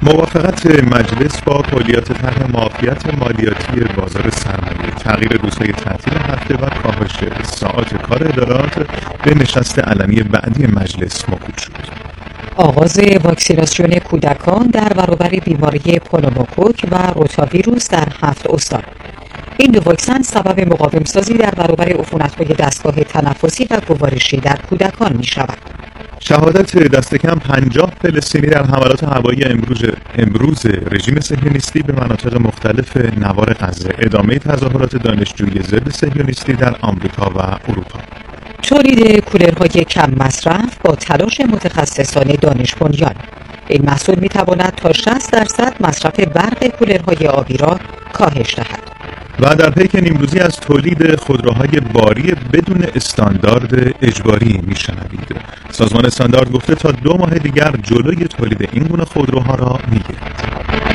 موافقت مجلس با کلیات طرح معافیت مالیاتی بازار سرمایه، تغییر روزهای تعطیل هفته و کاهش ساعات کار ادارات به نشست علنی بعدی مجلس موکول شد. آغاز واکسیناسیون کودکان در برابر بیماری پنوموکوک و روتاویروس در 7 استان. این دو واکسن سبب مقاومسازی در برابر عفونت‌های دستگاه تنفسی و گوارشی در کودکان می‌شود. شهادت دست کم 50 فلسطینی در حملات هوایی امروز رژیم صهیونیستی به مناطق مختلف نوار غزه، ادامه تظاهرات دانشجوی ضد صهیونیستی در آمریکا و اروپا. تولید کولرهای کم مصرف با تلاش متخصصان دانش بنیان. این محصول می‌تواند تا 60% مصرف برق کولرهای آبی را کاهش دهد. و در پیک نیمروزی از تولید خودروهای باری بدون استاندارد اجباری میشنوید. سازمان استاندارد گفته تا 2 ماه دیگر جلوی تولید این گونه خودروها را میگیرد.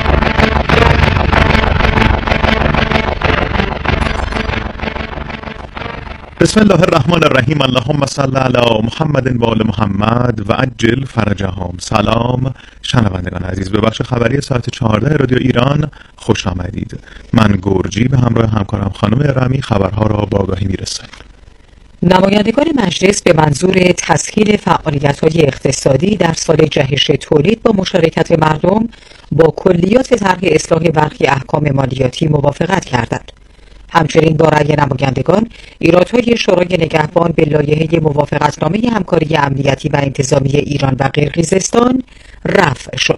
بسم الله الرحمن الرحیم. اللهم صل علی محمد و آل محمد و عجل فرجهم. سلام شنوندگان عزیز، به بخش خبری ساعت 14 رادیو ایران خوش آمدید. من گرجی به همراه همکارم خانم رمی خبرها را با آگاهی میرسانیم. نمایندگان مجلس به منظور تسهیل فعالیت‌های اقتصادی در سال جهش تولید با مشارکت مردم با کلیات طرح اصلاح برخی احکام مالیاتی موافقت کردند. همچنین با رأی نمایندگان ایرادهای شورای نگهبان به لایحه موافقتنامه همکاری امنیتی و انتظامی ایران و قرقیزستان رفع شد.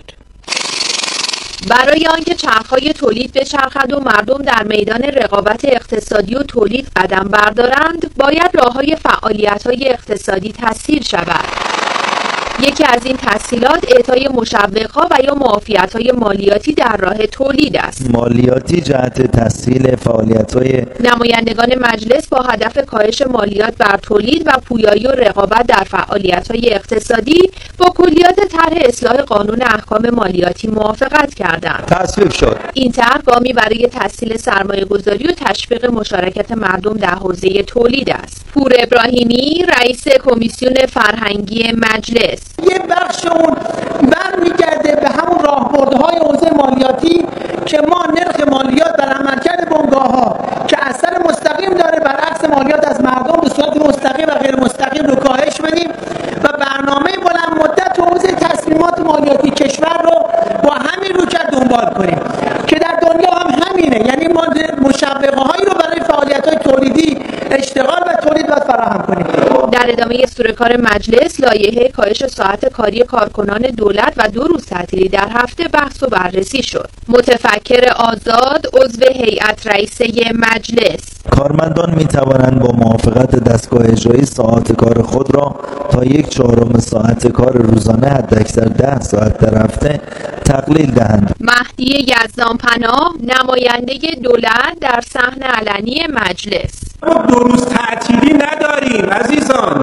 برای آنکه چرخهای تولید بچرخد و مردم در میدان رقابت اقتصادی و تولید قدم بردارند، باید راههای فعالیت‌های اقتصادی تسهیل شود. یکی از این تسهیلات اعطای مشوق‌ها و یا معافیت‌های مالیاتی در راه تولید است. مالیاتی جهت تسهیل فعالیت‌های نمایندگان مجلس با هدف کاهش مالیات بر تولید و پویایی و رقابت در فعالیت‌های اقتصادی با کلیات طرح اصلاح قانون احکام مالیاتی موافقت کردند. تصویب شد. این طرح گامی برای تسهیل سرمایه‌گذاری و تشویق مشارکت مردم در حوزه تولید است. پور ابراهیمی، رئیس کمیسیون فرهنگی مجلس: یه بخش اون برمیگرده به همون راهبردهای حوزه مالیاتی که ما نرخ مالیات بر عملکرد بنگاه‌ها که اثر مستقیم داره بر عکس مالیات از مردم به صورت مستقیم و غیر مستقیم رو کاهش بدیم و برنامه بلند مدت حوزه تصمیمات مالیاتی کشور رو با همین روکرد دنبال کنیم که در دنیا هم همینه، یعنی ما مشوقه‌هایی رو برای فعالیت‌های تولیدی اشتغال و تولید باید فراهم کنیم. در ادامه استورکار مجلس، لایحه کاهش ساعت کاری کارکنان دولت و 2 روز تعطیلی در هفته بحث و بررسی شد. متفکر آزاد، عضو هیئت رئیسه مجلس: کارمندان می توانند با موافقت دستگاه اجرایی ساعات کار خود را تا 1/4 ساعت کار روزانه حداکثر 10 ساعت در هفته تقلیل دهند. مهدی یزدانپناه، نماینده دولت در صحن علنی مجلس: ما 2 روز تعطیلی نداریم عزیزان.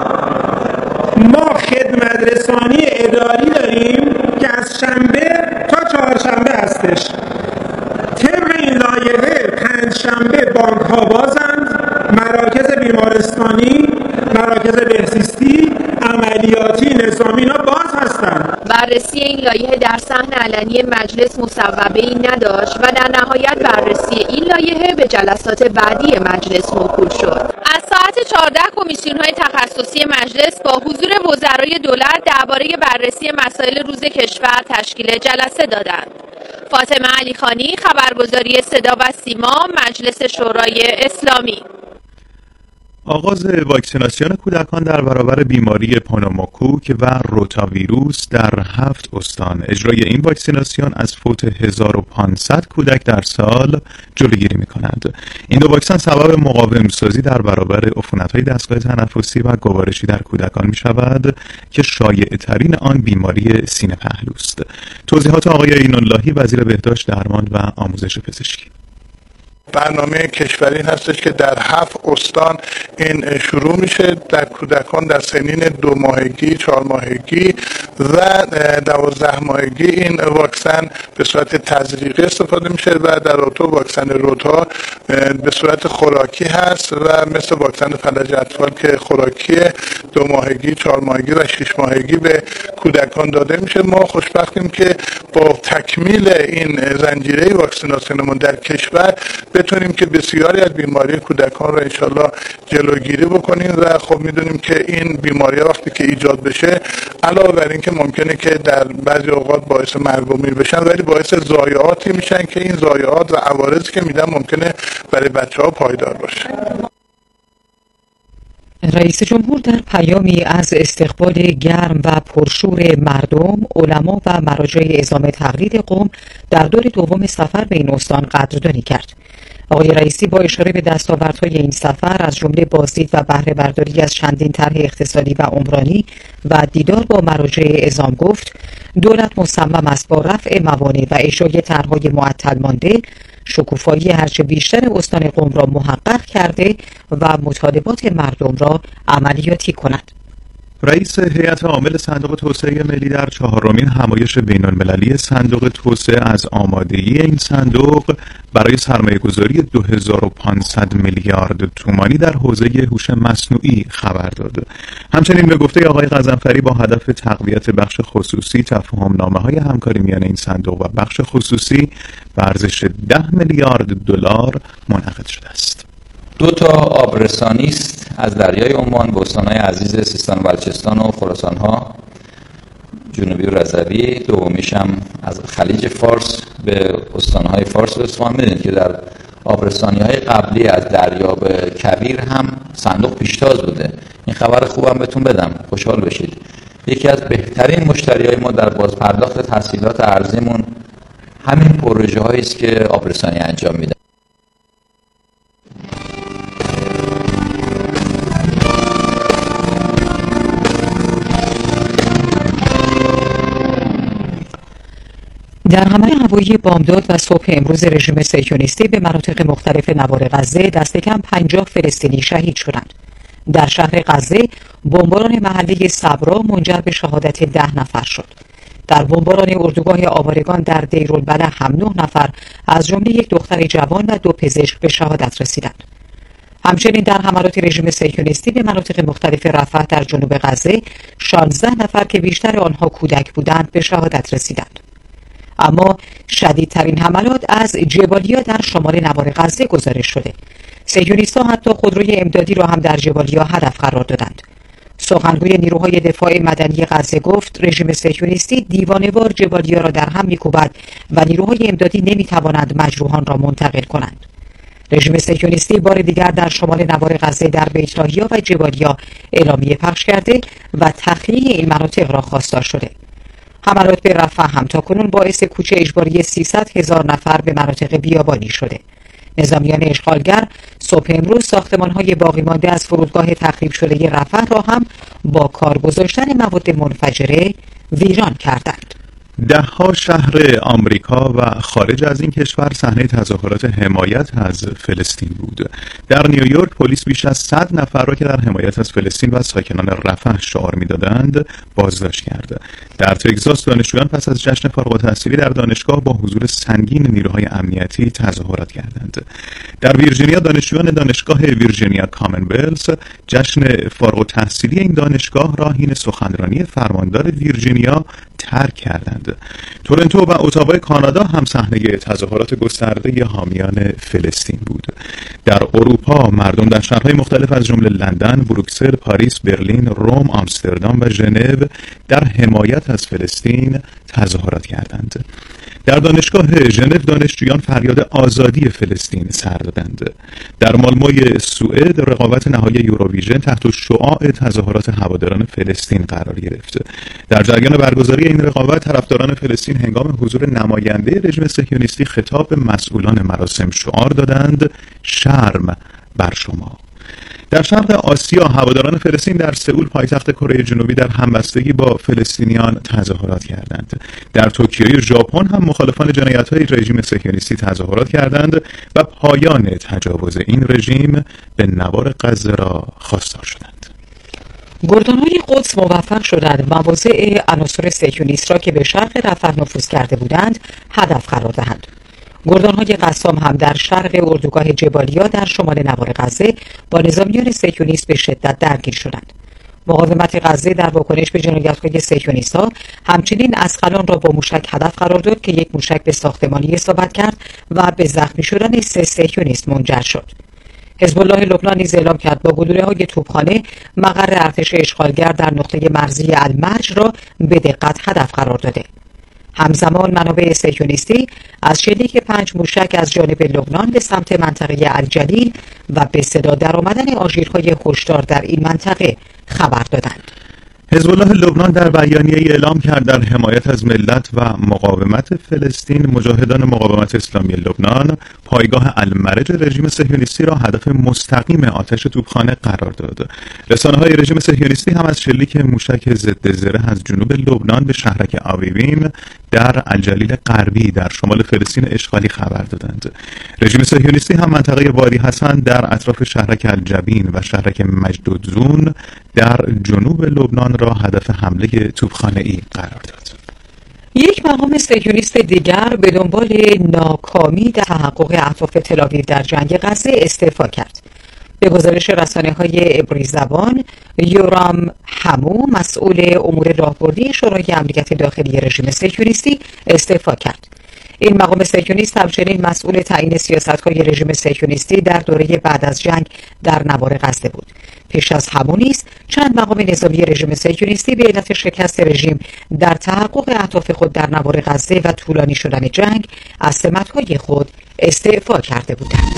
ما خدمت رسانی اداری داریم که از شنبه تا چهارشنبه هستش. طبق این لایحه 5 شنبه بانک ها بازند، مراکز بیمارستانی، مراکز بهزیستی، عملیاتی، نظامی اینا باز هستند. بررسی این لایحه در صحن علنی مجلس مصوبه‌ای نداشت و در نهایت بررسی این لایحه به جلسات بعدی مجلس موکول شد. از ساعت 14 کمیسیون‌های تخصصی مجلس با حضور وزرای دولت درباره بررسی مسائل روز کشور تشکیل جلسه دادند. فاطمه علیخانی، خبرگزاری صدا و سیما، مجلس شورای اسلامی. آغاز واکسیناسیون کودکان در برابر بیماری پنوموکوک و روتاویروس در 7 استان. اجرای این واکسیناسیون از فوت 1500 کودک در سال جلوگیری می‌کند. این دو واکسن سبب مقاوم‌سازی در برابر عفونت‌های دستگاه تنفسی و گوارشی در کودکان می‌شود که شایع‌ترین آن بیماری سینه پهلوست. توضیحات آقای عین‌اللهی، وزیر بهداشت، درمان و آموزش پزشکی: برنامه کشوری هستش که در 7 استان این شروع میشه در کودکان در سنین 2 ماهگی، 4 ماهگی و 12 ماهگی. این واکسن به صورت تزریقی استفاده میشه و در اتو واکسن روتا به صورت خوراکی هست و مثل واکسن فلج اطفال که خوراکی 2 ماهگی، 4 ماهگی و 6 ماهگی به کودکان داده میشه. ما خوشبختیم که با تکمیل این زنجیره واکسیناسیونمون در کشور بتونیم که بسیاری از بیماری کودکان رو انشالله جلوگیری بکنیم و خب میدونیم که این بیماری وقتی که ایجاد بشه علاوه بر این که ممکنه که در بعضی اوقات باعث مرگ و میر بشن ولی باعث ضایعاتی میشن که این ضایعات و عوارضی که میدن ممکنه برای بچه‌ها پایدار باشه. رئیس جمهور در پیامی از استقبال گرم و پرشور مردم، علما و مراجع اعزام تقلید قوم در دور دوم سفر به این استان قدردانی کرد. آقای رئیسی با اشاره به دستاوردهای این سفر از جمله بازدید و بهره برداری از چندین طرح اقتصادی و عمرانی و دیدار با مراجع اعزام گفت دولت مصمم است با رفع موانع و اجرای طرحهای معطل مانده شکوفایی هرچه بیشتر استان قم را محقق کرده و مطالبات مردم را عملیاتی کند. رئیس هیئت عامل صندوق توسعه ملی در 4مین همایش بین‌المللی صندوق توسعه از آمادگی این صندوق برای سرمایه‌گذاری 2500 میلیارد تومانی در حوزه هوش مصنوعی خبر داد. همچنین به گفته آقای غضنفری با هدف تقویت بخش خصوصی تفاهم‌نامه‌های همکاری میان این صندوق و بخش خصوصی به ارزش 10 میلیارد دلار منعقد شده است. 2 آبرسانی است از دریای عمان به استان‌های عزیز سیستان و بلوچستان و خراسان‌ها جنوبی و رضوی، دومیش هم از خلیج فارس به استان‌های فارس و اصفهان. می‌دونید که در آبرسانی‌های قبلی از دریاب کبیر هم صندوق پیشتاز بوده. این خبر خوبم بهتون بدم، خوشحال بشید. یکی از بهترین مشتریای ما در بازپرداخت تسهیلات ارزیمون همین پروژه‌هایی است که آبرسانی انجام میده. در حمله هوایی بامداد و صبح امروز رژیم صهیونیستی به مناطق مختلف نوار غزه دست کم 50 فلسطینی شهید شدند. در شهر غزه بمباران محلی صبرا منجر به شهادت 10 نفر شد. در بمباران اردوگاه آوارگان در دیرالبلح هم 9 نفر از جمله یک دختر جوان و 2 پزشک به شهادت رسیدند. همچنین در حملات رژیم صهیونیستی به مناطق مختلف رفح در جنوب غزه 16 نفر که بیشتر آنها کودک بودند به شهادت رسیدند. اما شدیدترین حملات از جبالیا در شمال نوار غزه گزارش شده. صهیونیست‌ها حتی خودروی امدادی را هم در جبالیا هدف قرار دادند. سخنگوی نیروهای دفاع مدنی غزه گفت رژیم صهیونیستی دیوانه‌وار جبالیا را در هم می‌کوبد و نیروهای امدادی نمی‌توانند مجروحان را منتقل کنند. رژیم صهیونیستی بار دیگر در شمال نوار غزه در بیت‌لاهیا و جبالیا اعلامیه پخش کرده و تخلیه این مناطق را خواستار شده. حملات به رفح هم تاکنون باعث کوچ اجباری 300,000 نفر به مناطق بیابانی شده. نظامیان اشغالگر صبح امروز ساختمان‌های باقی مانده از فرودگاه تخریب شده رفح را هم با کار گذاشتن مواد منفجره ویران کردند. ده‌ها شهر آمریکا و خارج از این کشور صحنه تظاهرات حمایت از فلسطین بود. در نیویورک پلیس بیش از 100 نفر را که در حمایت از فلسطین و ساکنان رفح شعار می‌دادند بازداشت کرد. در تگزاس دانشجویان پس از جشن فارغ التحصیلی در دانشگاه با حضور سنگین نیروهای امنیتی تظاهرات کردند. در ویرجینیا دانشجویان دانشگاه ویرجینیا کامنولث جشن فارغ التحصیلی این دانشگاه را حین سخنرانی فرماندار ویرجینیا ترک کردند. تورنتو و اتاوا کانادا هم صحنه تظاهرات گسترده حامیان فلسطین بود. در اروپا مردم در شهرهای مختلف از جمله لندن، بروکسل، پاریس، برلین، روم، آمستردام و ژنو در حمایت از فلسطین تظاهرات کردند. در دانشگاه ژنو دانشجویان فریاد آزادی فلسطین سر دادند. در مالموی سوئد رقابت نهایی یوروویژن تحت شعاع تظاهرات هواداران فلسطین قرار گرفت. در جریان برگزاری این رقابت طرفداران فلسطین هنگام حضور نماینده رژیم صهیونیستی خطاب به مسئولان مراسم شعار دادند: شرم بر شما. در شرق آسیا هواداران فلسطین در سئول پایتخت کره جنوبی در همبستگی با فلسطینیان تظاهرات کردند. در توکیو ژاپن هم مخالفان جنایت‌های رژیم صهیونیستی تظاهرات کردند و پایان تجاوز این رژیم به نوار غزه را خواستار شدند. گردانهای قدس موفق شدند مواضع عناصر صهیونیست را که به شرق رفح نفوذ کرده بودند هدف قرار دهند. گردانهای قسام هم در شرق اردوگاه جبالیا در شمال نوار غزه با نظامیان صهیونیست به شدت درگیر شدند. مقاومت غزه در واکنش به جنایت‌های صهیونیست‌ها همچنین اسقلان را با موشک هدف قرار داد که یک موشک به ساختمانی اصابت کرد و به زخمی شدن 3 صهیونیست منجر شد. حزب الله لبنان نیز اعلام کرد با گلوله‌های توپخانه مقر ارتش اشغالگر در نقطه مرزی المرج را به دقت هدف قرار داده. همزمان منابع صهیونیستی از شلیک 5 موشک از جانب لبنان به سمت منطقه الجلیل و به صدا درآمدن آژیرهای هشدار در این منطقه خبر دادند. حزب الله لبنان در بیانیه‌ای اعلام کرد در حمایت از ملت و مقاومت فلسطین مجاهدان مقاومت اسلامی لبنان پایگاه المرج رژیم صهیونیستی را هدف مستقیم آتش توپخانه قرار داد. رسانه‌های رژیم صهیونیستی هم از شلیک موشک ضد زره از جنوب لبنان به شهرک آویویم در الجلیل غربی در شمال فلسطین اشغالی خبر دادند. رژیم صهیونیستی هم منطقه وادی حسن در اطراف شهرک الجبین و شهرک مجدودزون در جنوب لبنان را هدف حمله توپخانه‌ای قرار داد. یک مقام صهیونیست دیگر به دنبال ناکامی در تحقق اهداف تل‌آویو در جنگ غزه استعفا کرد. به گزارش رسانه‌های عبری زبان، یورام همو مسئول امور راهبردی شورای امنیت داخلی رژیم صهیونیستی استعفا کرد. این مقام صهیونیست همچنین مسئول تعیین سیاست‌های رژیم صهیونیستی در دوره بعد از جنگ در نوار غزه بود. پیش از همون نیز چند مقام نظامی رژیم صهیونیستی به علت شکست رژیم در تحقق اهداف خود در نوار غزه و طولانی شدن جنگ از سمت‌های خود استعفا کرده بودند.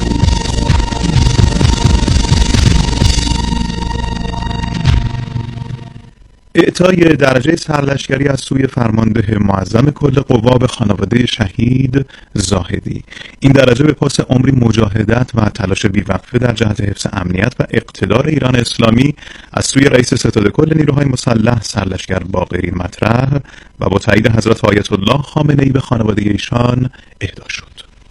اعطای درجه سرلشکری از سوی فرمانده معظم کل قوا به خانواده شهید زاهدی. این درجه به پاس عمری مجاهدت و تلاش بیوقفه در جهت حفظ امنیت و اقتدار ایران اسلامی از سوی رئیس ستاد کل نیروهای مسلح سرلشکر باقری مطرح و با تایید حضرت آیت الله خامنه‌ای به خانواده ایشان اهدا شد.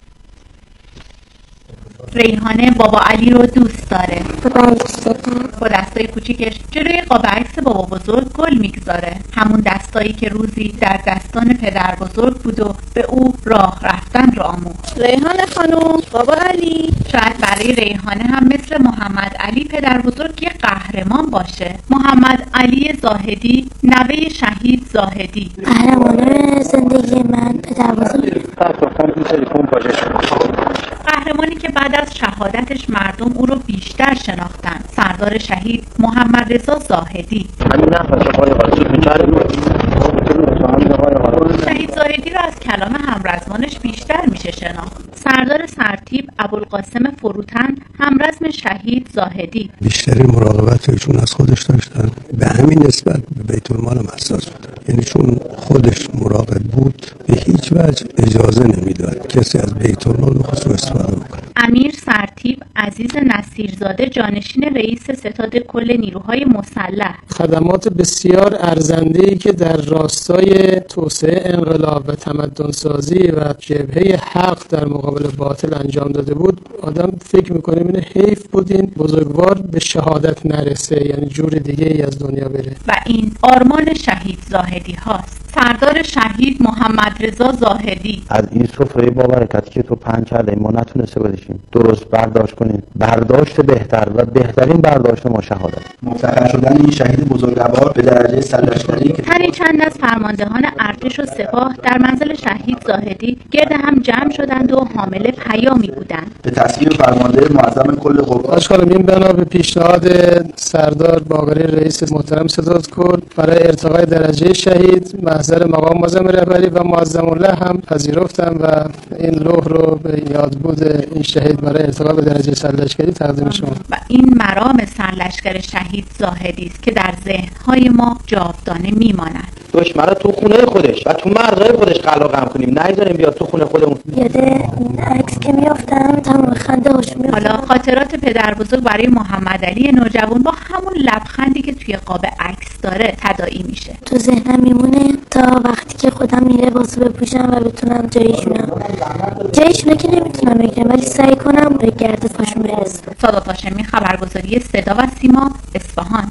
ریحانه بابا علی رو دوست داره. با دستای کوچیکش جلوی قاب عکس بابا بزرگ گل میگذاره. همون دستایی که روزی در دستان پدر بزرگ بود و به او راه رفتن رو آموخت. ریحانه خانم، بابا علی. شاید برای ریحانه هم مثل محمد علی پدر بزرگ یه قهرمان باشه. محمد علی زاهدی، نوه شهید زاهدی. قهرمان زندگی من پدر بزرگ. قهرمانی که بعد از شهادتش مردم او رو بیشتر شناختن. سردار شهید محمد رضا زاهدی. شهید زاهدی رو از کلام همرزمانش بیشتر میشه شناخت. سردار سرتیپ ابوالقاسم فروتن همرزم شهید زاهدی. بیشترین مراقبت ایشون از خودش داشتن، به همین نسبت به بیت المال هم حساس بودن. یعنی چون خودش مراقب بود به هیچ وجه اجازه نمیداد کسی از بیت المال خودش استفاده بکنه. امیر سرتیپ عزیز نصیرزاده جانشین رئیس ستاد کل نیروهای مسلح. خدمات بسیار ارزنده‌ای که در راستای توسعه انقلاب و تمدن‌سازی و جبهه حق در مقابل باطل انجام داده بود، آدم فکر می‌کنه اینه حیف بود این بزرگوار به شهادت نرسه، یعنی جور دیگه ای از دنیا بره. و این آرمان شهید زاهدی هاست. سردار شهید محمد رضا زاهدی. از این سفره با برکتی که تو پهن کرده ما نتونسته باشیم درست برداشت کنیم. برداشت بهتر و بهترین برداشت ما شهادت. مفتخر شدن این شهید بزرگوار به درجه سرلشکری که تنی چند از فرماندهان ارتش و سپاه در منزل شهید زاهدی گرد هم جمع شدند و حامل پیامی بودند. به تصمیم فرمانده معظم کل قوا آشکارا بنا به پیشنهاد سردار باقری رئیس محترم ستاد کل برای ارتقای درجه شهید محضر مقام معظم رهبری و معظم الله هم پذیرفتم و این لوح رو به یادبود این شهید برای ارتقا به درجه سرلشکری تقدیم شما. و این مرام سرلشکر شهید زاهدی است که در ذهن‌های ما جاودانه میماند. دشمن تو خونه خودش و تو مرزهای خودش قلاقم کنیم، نذاریم بیاد تو خونه خودمون. یاد این عکس که میافتم تمام خنده و خوش میاد. حالا خاطرات پدر بزرگ برای محمد علی نوجوان با همون لبخندی که توی قاب عکس داره تداعی میشه. تو ذهنم میمونه تا وقتی که خودم این لباس بپوشم و بتونم جایشونو که نمیتونم بگیرم ولی سعی کنم به گرد پاشون برسم. سادات هاشمی، خبرگزاری صدا و سیما، اصفهان.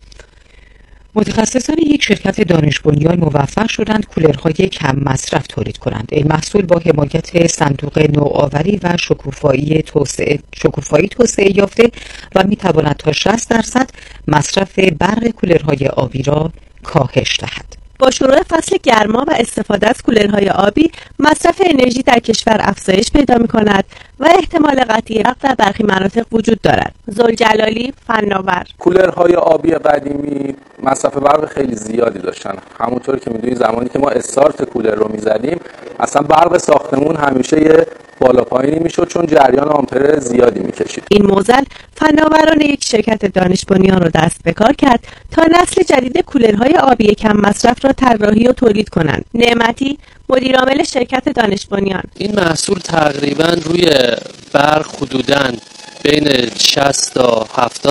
متخصصان یک شرکت دانش بنیان موفق شدند کولرهای کم مصرف تولید کنند. این محصول با حمایت صندوق نوآوری و شکوفایی توسعه یافته و میتواند تا 60% مصرف برق کولرهای آبی را کاهش دهد. با شروع فصل گرما و استفاده از کولرهای آبی مصرف انرژی در کشور افزایش پیدا می‌کند و احتمال قطعی برق در برخی مناطق وجود دارد. زلجلالی، فناور. کولرهای آبی قدیمی مصرف برق خیلی زیادی داشتن. همونطور که می‌دونی زمانی که ما استارت کولر رو می‌زدیم اصلا برق ساختمون همیشه یه بالا پایینی میشد چون جریان آمپر زیادی می‌کشید. این معضل فناوران یک شرکت دانش بنیان رو دست به کار کرد تا نسل جدید کولرهای آبی کم مصرف را طراحی و تولید کنند. نعمتی، مدیر عامل شرکت دانش بنیان: این محصول تقریباً روی برق حدوداً بین 60 تا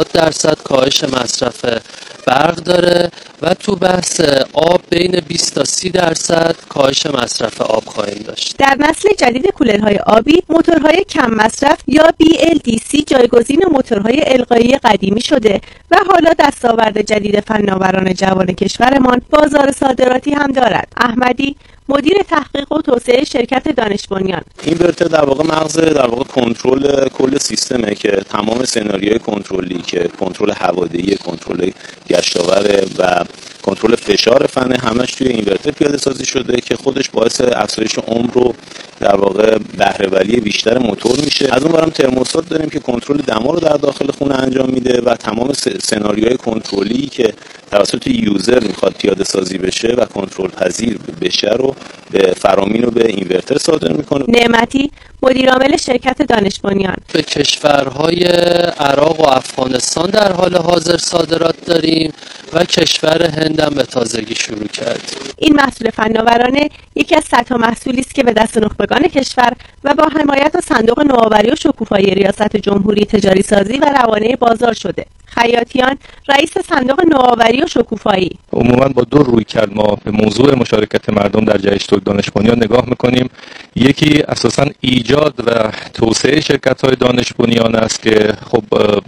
70% کاهش مصرف برق داره و تو بحث آب بین 20 تا 30% کاهش مصرف آب خواهیم داشت. در نسل جدید کولرهای آبی موتورهای کم مصرف یا BLDC جایگزین موتورهای القایی قدیمی شده و حالا دستاورد جدید فناوران جوان کشورمان بازار صادراتی هم دارد. احمدی، مدیر تحقیق و توسعه شرکت دانش بنیان: اینورتر در واقع مغز در واقع کنترل کل سیستمه که تمام سناریوی کنترلی که کنترل هوادهی، کنترل گشتاور و کنترل فشار فنه همش توی اینورتر پیاده سازی شده که خودش باعث افزایش عمر رو در واقع بهره وری بیشتر موتور میشه. از اون برم ترموستات داریم که کنترل دما رو در داخل خونه انجام میده و تمام سناریوهای کنترلی که توسط یوزر میخواد پیاده سازی بشه و کنترل پذیر بشه رو به فرامین و به اینورتر صادر میکنه. نعمتی، مدیر عامل شرکت دانش بنیان: به کشورهای عراق و افغانستان در حال حاضر صادرات داریم و کشور هند هم به تازگی شروع کردیم. این محصول فناورانه یکی از صدها محصولی است که به دست نخبگان کشور و با حمایت از صندوق نوآوری و شکوفایی ریاست جمهوری تجاری سازی و روانه بازار شده. خیاطیان، رئیس صندوق نوآوری و شکوفایی: عموما با دو رویکرد ما به موضوع مشارکت مردم در جهش تولید دانش بنیان نگاه میکنیم. یکی اساساً ایجاد و توسعه شرکت‌های دانش بنیان است که خب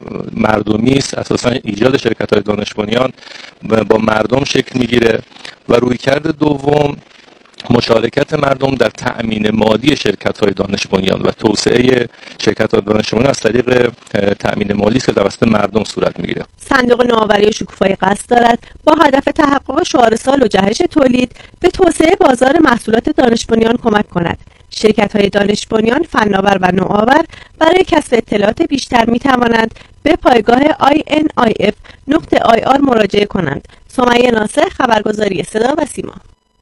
مردمی است. اساساً ایجاد شرکت‌های دانش بنیان با مردم شکل میگیره و رویکرد دوم مشارکت مردم در تأمین مالی شرکت‌های دانش بنیان و توسعه شرکت‌های دانش بنیان از طریق تأمین مالی که توسط مردم صورت میگیره. صندوق نوآوری و شکوفایی قصد دارد با هدف تحقق شعار سال و جهش تولید به توسعه بازار محصولات دانش بنیان کمک کند. شرکت‌های دانش بنیان، فناور و نوآور برای کسب اطلاعات بیشتر می‌توانند به پایگاه inif.ir مراجعه کنند. سمیه ناصر، خبرگزاری صدا و سیما.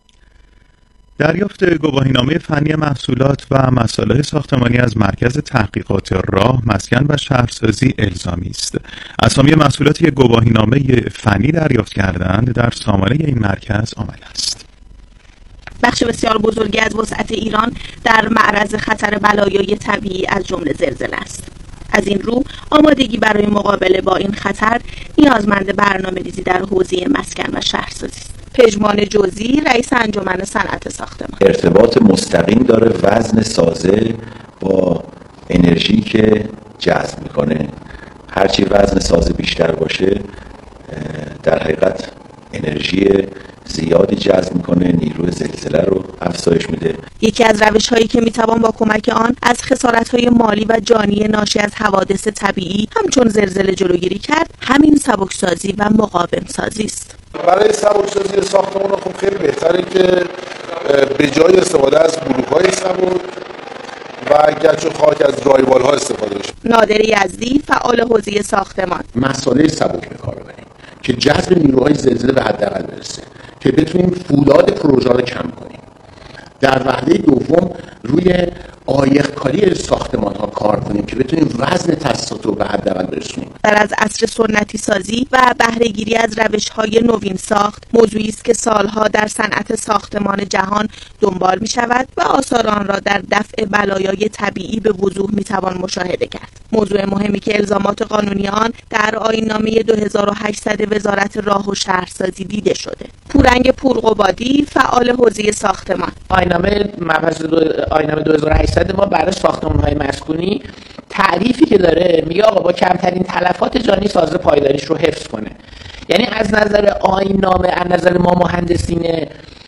دریافت گواهینامه فنی محصولات و مصالح ساختمانی از مرکز تحقیقات راه، مسکن و شهرسازی الزامی است. اسامی محصولاتی که گواهینامه فنی دریافت کردند در سامانه این مرکز آمده است. بخش بسیار بزرگی از وسعت ایران در معرض خطر بلایای طبیعی از جمله زلزله است. از این رو آمادگی برای مقابله با این خطر نیازمند برنامه‌ریزی در حوزه مسکن و شهرسازی است. پژمان جزئی، رئیس انجمن صنعت ساختمان: ارتباط مستقیم داره وزن سازه با انرژی که جذب میکنه. هرچی وزن سازه بیشتر باشه در حقیقت انرژی زیادی جذب میکنه، نیروی زلزله رو افزایش میده. یکی از روش‌هایی که میتوان با کمک آن از خسارت‌های مالی و جانی ناشی از حوادث طبیعی همچون زلزله جلوگیری کرد، همین سبکسازی و مقاوم سازی است. برای سبکسازی ساختمان خب خیلی بهتره که به جای استفاده از بلوک‌های سبک و گچ و خاک از درایوال‌ها استفاده بشه. نادر یزدی، فعال حوزه ساختمان: مسائل سبک به کار ببریم که جذب نیروهای زلزله به حداقل برسه، که بتونیم فولاد پروژه رو کم کنیم. در وهله دوم روی آیق‌کاری ساختمان ها کار کنیم که بتونیم وزن تاسیسات رو به حداقل برسونیم. از عصر سنتی سازی و بهره‌گیری از روش‌های نوین ساخت موضوعی است که سالها در صنعت ساختمان جهان دنبال می‌شود و آثار آن را در دفع بلایای طبیعی به وضوح می‌توان مشاهده کرد. موضوع مهمی که الزامات قانونی آن در آیین‌نامه 2800 وزارت راه و شهرسازی دیده شده. پورنگ پورقبادی، فعال حوزه ساختمان. آیین‌نامه مبحث آیین‌نامه 2800 ما برای ساختمان‌های مسکونی تعریفی که داره میگه آقا با کمترین تلفات جانی سازه پایداریش رو حفظ کنه. یعنی از نظر آیین‌نامه، از نظر ما مهندسین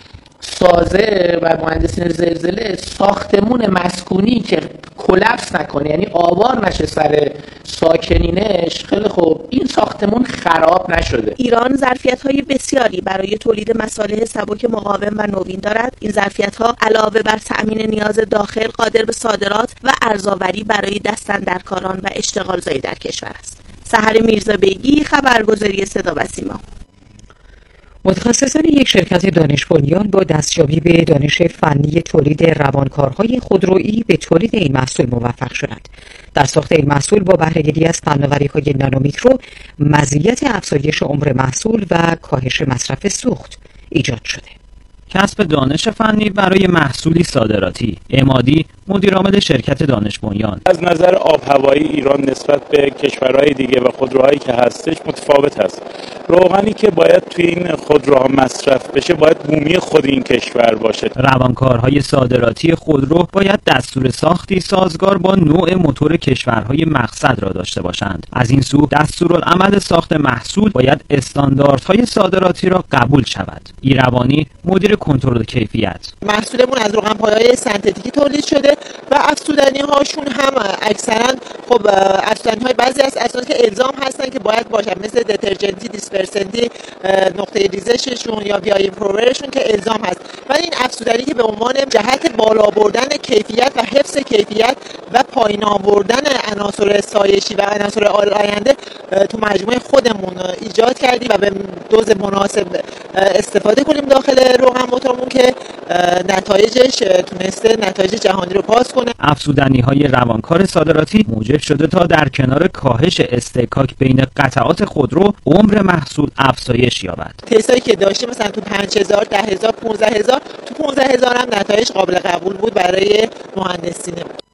سازه و مهندسین زلزله، ساختمون مسکونی که کلپس نکنه، یعنی آوار نشه سر ساکنینش، خیلی خوب این ساختمون خراب نشده. ایران ظرفیت‌های بسیاری برای تولید مصالح سبک مقاوم و نوین دارد. این ظرفیت‌ها علاوه بر تأمین نیاز داخل قادر به صادرات و ارزآوری برای دست‌اندرکاران و اشتغالزایی در کشور است. سحر میرزابیگی، خبرگزاری صدا و سیما. متخصصان یک شرکت دانش بنیان با دستیابی به دانش فنی تولید روانکارهای خودرویی به تولید این محصول موفق شدند. در ساخت این محصول با بهره‌گیری از فناوری‌های نانومیکرو مزیت افزایش عمر محصول و کاهش مصرف سوخت ایجاد شده. کسب دانش فنی برای محصولی صادراتی. عمادی، مدیرعامل شرکت دانش بنیان: از نظر آب هوایی ایران نسبت به کشورهای دیگه و خودروهایی که هستش متفاوت هست. روغنی که باید توی این خودروها مصرف بشه باید بومی خود این کشور باشه. روانکارهای صادراتی خودرو باید دستور ساختی سازگار با نوع موتور کشورهای مقصد را داشته باشند. از این سو دستورالعمل ساخت محصول باید استانداردهای صادراتی را قبول شود. ایروانی، مدیر کنترل کیفیت: محصولمون از روغن‌پایه‌های سنتتیکی تولید شده و افزودنی هاشون هم اکثرا خب افزودنی بعضی از اساس که الزام هستن که باید باشن، مثل دترجنتی، دیسپرسنتی، نقطه ریزششون یا وی آی امپروورشون که الزام هست. ولی این افزودنی که به عنوان جهت بالا بردن کیفیت و حفظ کیفیت و پایین آوردن عناصر سایشی و عناصر آینده تو مجموعه خودمون ایجاد کردیم و به دوز مناسب استفاده کنیم داخل روغن موتورمون که نتایجش تونسته نتایج جهانی رو پاس کنه. افزودنی‌های روانکار صادراتی موجب شده تا در کنار کاهش استحکاک بین قطعات خودرو عمر محصول افزایش یابد. تستایی که داشتیم مثلا تو 5000 10000 15000 تو 15000 هم نتایج قابل قبول بود برای مهندسین.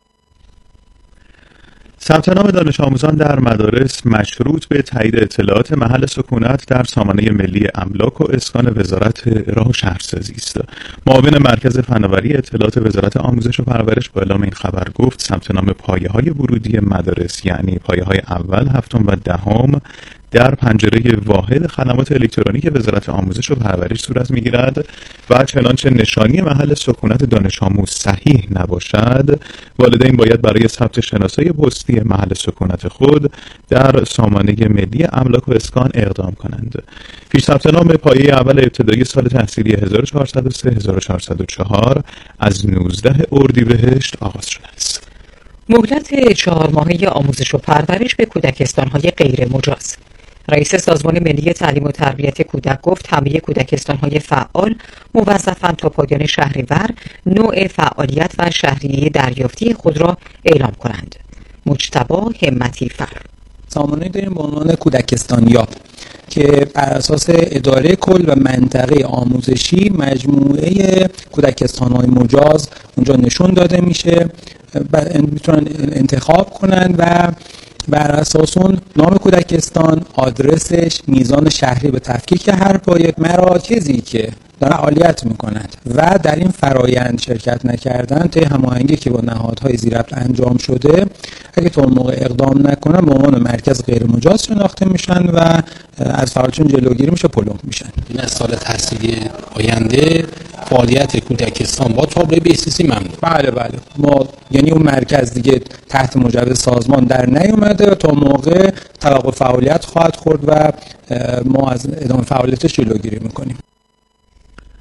ثبت نام دانش آموزان در مدارس مشروط به تایید اطلاعات محل سکونت در سامانه ملی املاک و اسکان وزارت راه و شهرسازی است. معاون مرکز فناوری اطلاعات وزارت آموزش و پرورش با اعلام این خبر گفت ثبت نام پایه‌های ورودی مدارس، یعنی پایه‌های اول، هفتم و دهم، در پنجره واحد خدمات الکترونیک وزارت آموزش و پرورش صورت می‌گیرد و چنانچه نشانی محل سکونت دانش آموز صحیح نباشد، والدین باید برای ثبت شناسایی پستی محل سکونت خود در سامانه ملی املاک و اسکان اقدام کنند. پیش ثبت نام پایه اول ابتدایی سال تحصیلی 1403-1404 از 19 اردیبهشت آغاز شده است. مهلت 4 ماهه آموزش و پرورش به کودکستان‌های غیر مجاز. رئیس سازمان ملی تعلیم و تربیت کودک گفت همه کودکستان‌های فعال موظفند تا پایان شهریور نوع فعالیت و شهریه دریافتی خود را اعلام کنند. مجتبی همتی فر: سامانه‌ای داریم به عنوان کودکستانیاب که بر اساس اداره کل و منطقه آموزشی مجموعه کودکستان‌های مجاز اونجا نشون داده میشه، میتونن انتخاب کنن و بر اساس اون نام کودکستان، آدرسش، میزان شهری به تفکیک هر پایه، مراکزی که دارن فعالیت میکنند و در این فرایند شرکت نکردن طی هماهنگی که با نهادهای زیربط انجام شده، اگه تا اون موقع اقدام نکنن به عنوان مرکز غیر مجاز شناخته میشن و از فعالیتشون جلوگیری میشه، پلم میشن. این از سال تحصیلی آینده فعالیت کودکستان با تابلوی بیسیسی ممنوع. بله ما یعنی اون مرکز دیگه تحت مجوز سازمان در نیومده، تا موقع توقف فعالیت خواهد خورد و ما از ادامه فعالیتش جلوگیری میکنیم.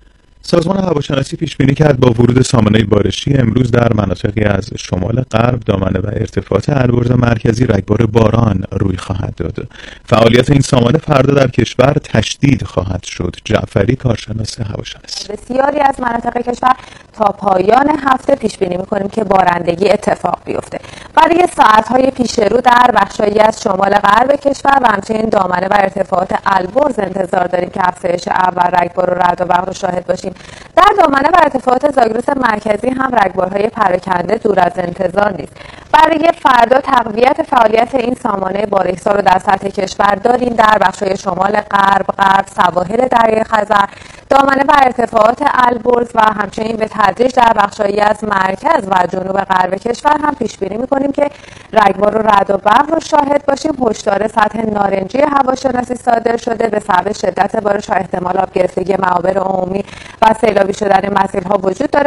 سازمان هواشناسی پیش بینی کرد با ورود سامانه بارشی امروز در مناطقی از شمال غرب، دامنه و ارتفاعات البرز مرکزی رگبار باران روی خواهد داد. فعالیت این سامانه فردا در کشور تشدید خواهد شد. جعفری، کارشناس هواشناسی: بسیاری از مناطق کشور تا پایان هفته پیش بینی می‌کنیم که بارندگی اتفاق بیفته. برای ساعت‌های پیش رو در بخشایی از شمال غرب کشور و همچنین دامنه و ارتفاعات البرز انتظار داریم که افزایش اول رگبار و رعد و برق رو شاهد باشیم. در دامنه و ارتفاعات زاگرس مرکزی هم رگبارهای پراکنده دور از انتظار نیست. برای فردا تقویت فعالیت این سامانه بارش‌زا رو در سطح کشور داریم. در بخش‌های شمال غرب، سواحل دریای خزر، دامنه و ارتفاعات البرز و همچنین به تدریج در بخش‌هایی از مرکز و جنوب غرب کشور هم پیش بینی می‌کنیم که رگبار و رعد و برق رو شاهد باشیم. هشدار سطح نارنجی هواشناسی صادر شده به سبب شدت بارش و احتمال آب گرفتگی معابر عمومی و سیلابی شدن مسیرها وجود داره.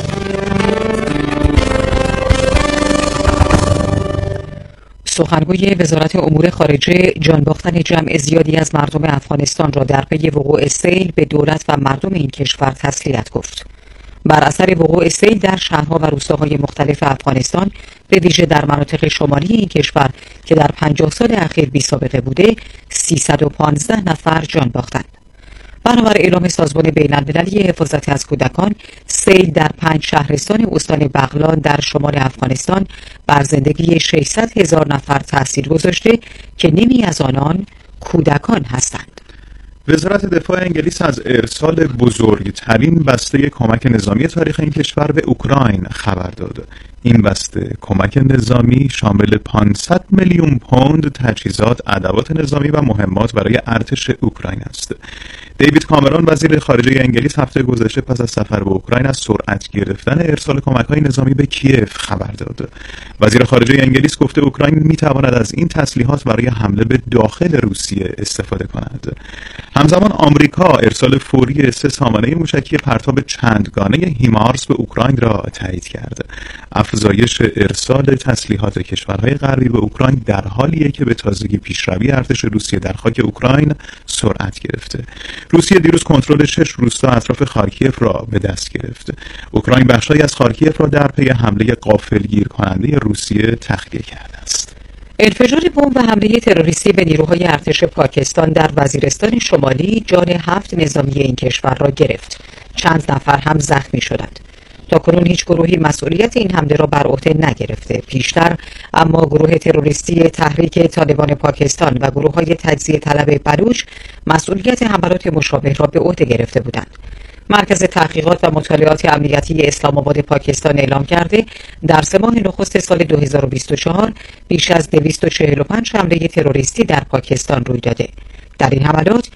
سخنگوی وزارت امور خارجه جانباختن جمع زیادی از مردم افغانستان را در پی وقوع سیل به دولت و مردم این کشور تسلیت گفت. بر اثر وقوع سیل در شهرها و روستاهای مختلف افغانستان، به ویژه در مناطق شمالی این کشور که در 50 سال اخیر بی سابقه بوده، 315 نفر جان باختند. بنابر اعلام سازمان بین‌المللی حفاظت از کودکان، سیل در 5 شهرستان استان بغلان در شمال افغانستان بر زندگی 600,000 نفر تأثیر گذاشته که نیمی از آنان کودکان هستند. وزارت دفاع انگلیس از ارسال بزرگترین بسته کمک نظامی تاریخ این کشور به اوکراین خبر داد. این بسته کمک نظامی شامل 500 میلیون پوند تجهیزات، ادوات نظامی و مهمات برای ارتش اوکراین است. دیوید کامرون وزیر خارجه انگلیس هفته گذشته پس از سفر به اوکراین از سرعت گرفتن ارسال کمک‌های نظامی به کیف خبر داد. وزیر خارجه انگلیس گفته اوکراین می‌تواند از این تسلیحات برای حمله به داخل روسیه استفاده کند. همزمان آمریکا ارسال فوری 3 سامانه موشکی پرتاب چندگانه هیمارس به اوکراین را تایید کرد. افزایش ارسال تسلیحات کشورهای غربی به اوکراین در حالیه که به تازگی پیشروی ارتش روسیه در خاک اوکراین سرعت گرفته. روسیه دیروز کنترل 6 روستا اطراف خارکیف را به دست گرفت. اوکراین بخشی از خارکیف را در پی حمله غافلگیر کننده روسیه تخلیه کرده است. انفجار بمب و حمله تروریستی به نیروهای ارتش پاکستان در وزیرستان شمالی جان 7 نظامی این کشور را گرفت. چند نفر هم زخمی شدند. تاکنون هیچ گروهی مسئولیت این حمله را بر عهده نگرفته. پیشتر اما گروه تروریستی تحریک طالبان پاکستان و گروه‌های تجزیه طلب بلوچ مسئولیت حملات مشابه را به عهده گرفته بودند. مرکز تحقیقات و مطالعات امنیتی اسلام آباد پاکستان اعلام کرده در 3 ماه نخست سال 2024 بیش از 245 حمله تروریستی در پاکستان روی داده. در این حملات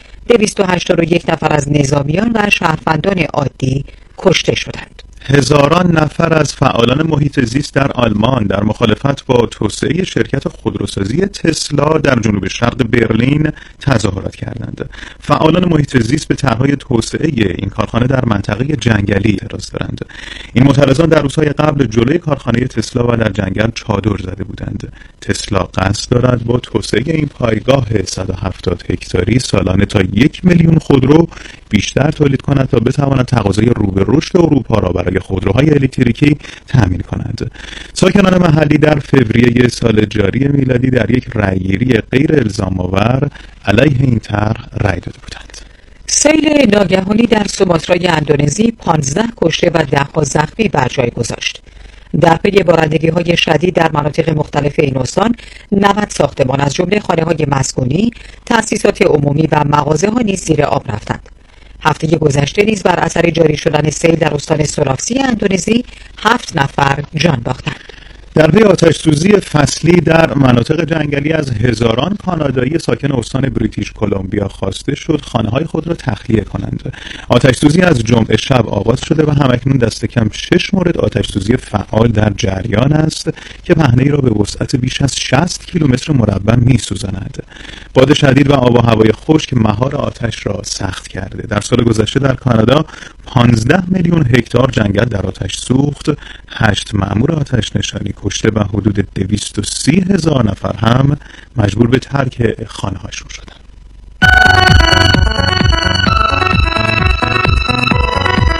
281 نفر از نظامیان و شهروندان عادی کشته شدند. هزاران نفر از فعالان محیط زیست در آلمان در مخالفت با توسعه شرکت خودروسازی تسلا در جنوب شرق برلین تظاهرات کردند. فعالان محیط زیست به طرحهای توسعه این کارخانه در منطقه جنگلی اعتراض دارند. این معترضان در روزهای قبل جلوی کارخانه تسلا و در جنگل چادر زده بودند. تسلا قصد دارد با توسعه این پایگاه 170 هکتاری سالانه تا 1 میلیون خودرو بیشتر تولید کند تا بتواند تقاضای رو به رشد اروپا را برای خودروهای الکتریکی تأمین کنند. ساکنان محلی در فوریه سال جاری میلادی در یک رأیگیری غیر الزام‌آور علیه این طرح رأی داده بودند. سیل ناگهانی در سوماترای اندونزی 15 کشته و 10 زخمی بر جای گذاشت. در پی بارندگی‌های شدید در مناطق مختلف این استان 90 ساختمان از جمله خانه‌های مسکونی، تأسیسات عمومی و مغازه‌ها نیز زیر آب رفتند. هفته گذشته نیز بر اثر جاری شدن سیل در استان سولاوسی اندونزی 7 نفر جان باختند. در پی آتش‌سوزی فصلی در مناطق جنگلی از هزاران کانادایی ساکن استان بریتیش کلمبیا خواسته شد خانه‌های خود را تخلیه کنند. آتش‌سوزی از جمعه شب آغاز شده و همکنون دست کم 6 مورد آتش‌سوزی فعال در جریان است که پهنه‌ای را به وسعت بیش از 60 کیلومتر مربع می‌سوزاند. باد شدید و آب و هوای خشک مهار آتش را سخت کرده. در سال گذشته در کانادا 15 میلیون هکتار جنگل در آتش سوخت، 8 مأمور آتش نشانی کشته و حدود 230,000 نفر هم مجبور به ترک خانه‌هاشون شدند.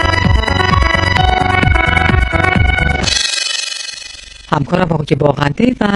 همکارم آقای باغنده و